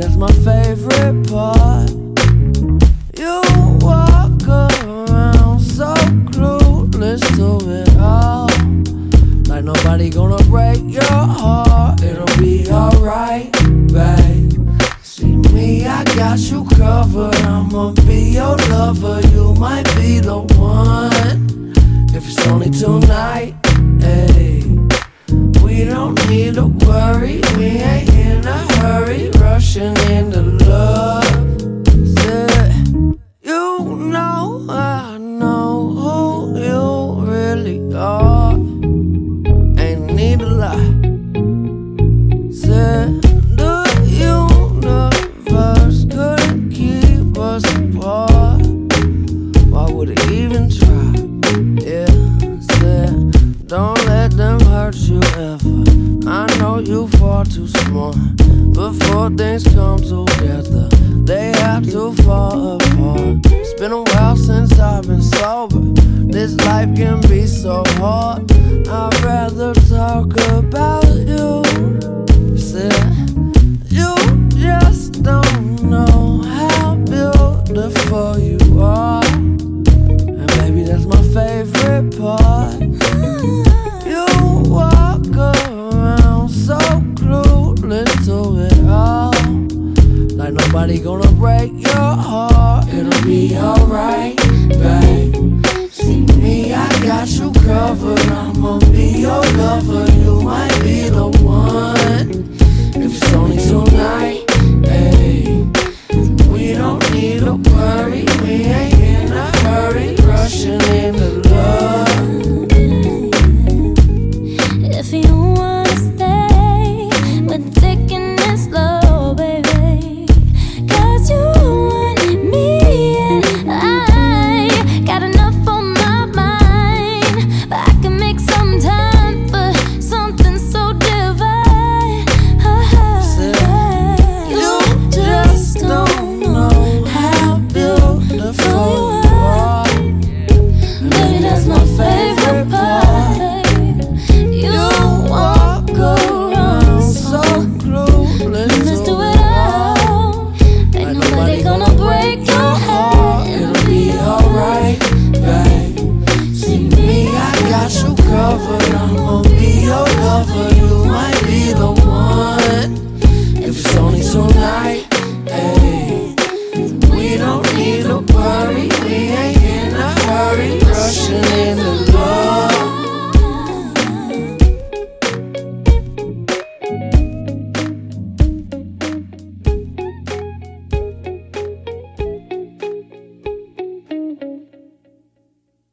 that's my favorite part. You walk around so clueless to it all, like nobody gonna break your heart. It'll be alright, babe. See me, I got you covered. I'ma be your lover, you might be the one. If it's only tonight, hey, we don't need to worry. We ain't in a hurry, rushing into love. Said, you know I know who you really are. Ain't need a lie. Said the universe couldn't keep us apart. Why would it even try? Yeah, said, don't let them hurt you ever. I know you far too smart. Before things come together, they have to fall apart. It's been a while since I've been sober. This life can be so hard. I'd rather talk about you. Said, you just don't know how beautiful you are. And baby, that's my favorite part. You walk around so clueless to it all, like nobody gonna break your heart. It'll be alright, babe. See me, I got you covered. I'ma be your lover, you might be the one. If it's only tonight, hey, we don't need to worry. We ain't in a hurry, rushing into love. If you wanna stay, we're taking it slow, baby. 'Cause you want me and I got enough on my mind, but I can make some time for something so divine. You just don't know how beautiful you are. Baby, that's my favorite part. You walk around so clueless Let's do to it all. Ain't nobody gonna break your heart. It'll be alright, babe. See me, I got you covered. I'ma be your lover, you might be the one. If it's only tonight, hey, we don't need to worry.